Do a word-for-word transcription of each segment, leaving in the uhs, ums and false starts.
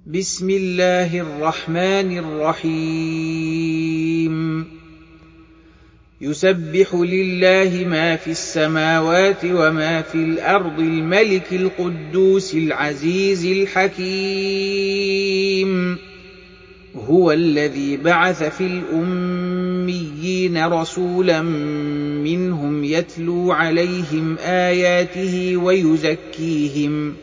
بسم الله الرحمن الرحيم يسبح لله ما في السماوات وما في الأرض الملك القدوس العزيز الحكيم هو الذي بعث في الأميين رسولا منهم يتلو عليهم آياته ويزكيهم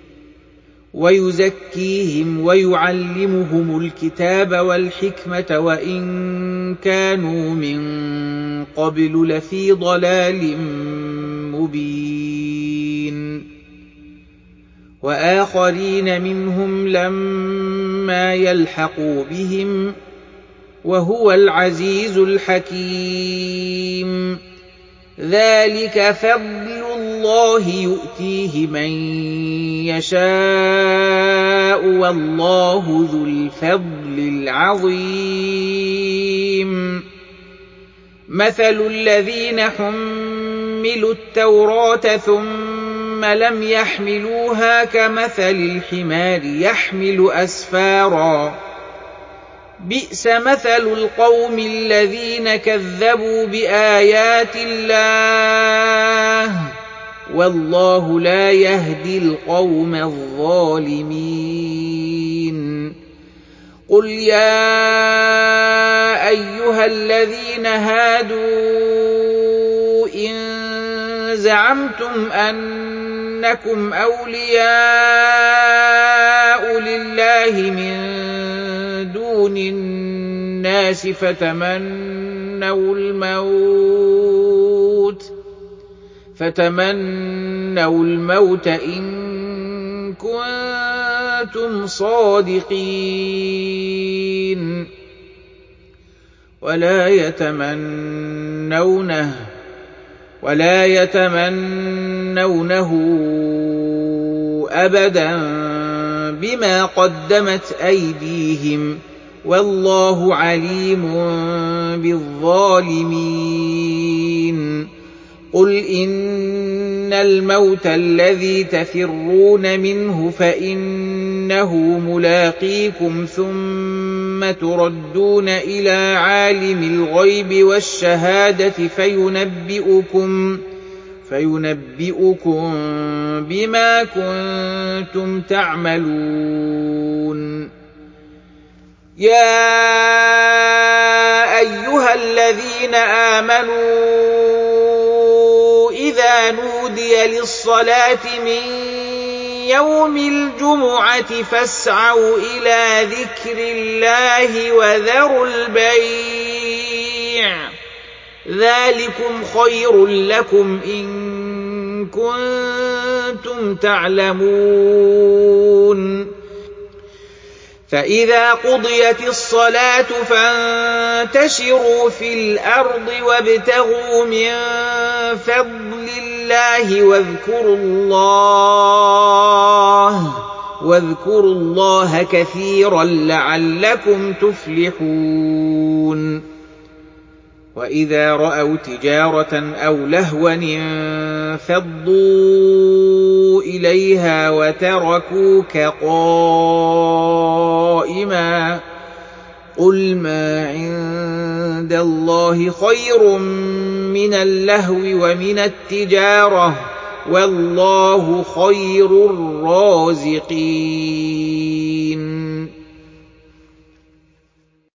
ويزكيهم ويعلمهم الكتاب والحكمة وإن كانوا من قبل لفي ضلال مبين وآخرين منهم لما يلحقوا بهم وهو العزيز الحكيم ذلك فضل الله يؤتيه من يشاء والله ذو الفضل العظيم مثل الذين حملوا التوراة ثم لم يحملوها كمثل الحمار يحمل أسفارا بئس مثل القوم الذين كذبوا بآيات الله والله لا يهدي القوم الظالمين قل يا أيها الذين هادوا إن زعمتم أنكم أولياء لله من دون الناس فتمنوا الموت فتمنوا الموت إن كنتم صادقين ولا يتمنونه ولا يتمنونه أبدا بما قدمت أيديهم والله عليم بالظالمين قل إن الموت الذي تفرون منه فإنه ملاقيكم ثم تردون إلى عالم الغيب والشهادة فينبئكم فينبئكم بما كنتم تعملون يا أيها الذين آمنوا إذا نودي للصلاة من يوم الجمعة فاسعوا إلى ذكر الله وذروا البيع ذلكم خير لكم إن كنتم تعلمون فإذا قضيت الصلاة فانتشروا في الأرض وابتغوا من فضل الله واذكروا الله واذكروا الله كثيرا لعلكم تفلحون وإذا رأوا تجارة أو لهوا انفضوا إليها وتركوك قائما قل ما عند الله خير من اللهو ومن التجارة والله خير الرازقين